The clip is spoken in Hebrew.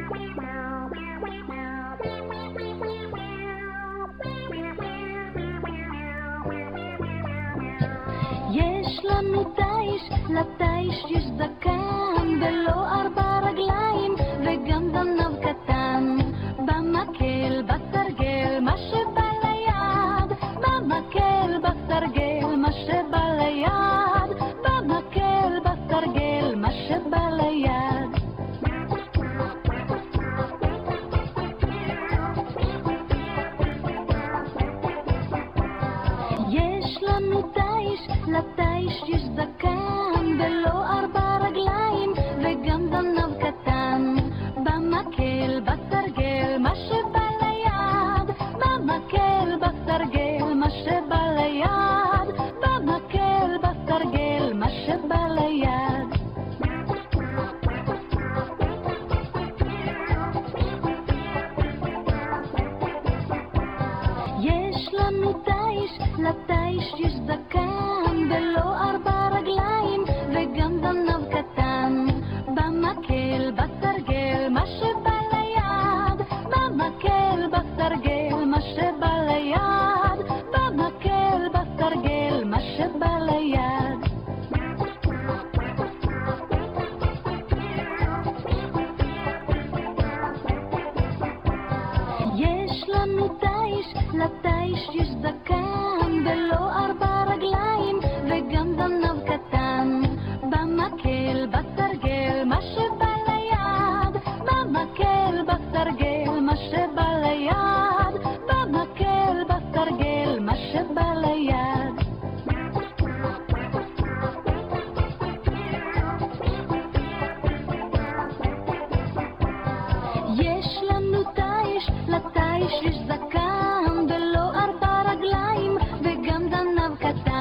יש לנו תיש, לתיש יש זקן ולא 4 רגליים וגם זנב קטן. במקל, בסרגל, מה שבא ליד, במקל, בסרגל, מה שבא ליד, במקל, בסרגל, מה שבא ליד. יש לנו תיש, לתיש יש זקן ולא 4 רגליים וגם זנב קטן. במקל, בסרגל, מה שבא ליד, במקל, בסרגל, מה שבא ליד, במקל, בסרגל, מה שבא ליד. יש לנו תיש, לתיש יש זקן ולא 4 רגליים וגם זנב קטן. במקל, בסרגל, מה שבא ליד, במקל, בסרגל, מה שבא ליד, במקל, בסרגל, מה שבא ליד. יש לנו תיש, לתיש יש זקן ולא 4 רגליים וגם זנב קטן. במקל, בסרגל, מה שבא ליד, במקל, בסרגל, מה שבא ליד, במקל, בסרגל, מה שבא ליד. יש לנו תיש, לתיש יש זקן ולא 4 רגליים וגם זנב קטן.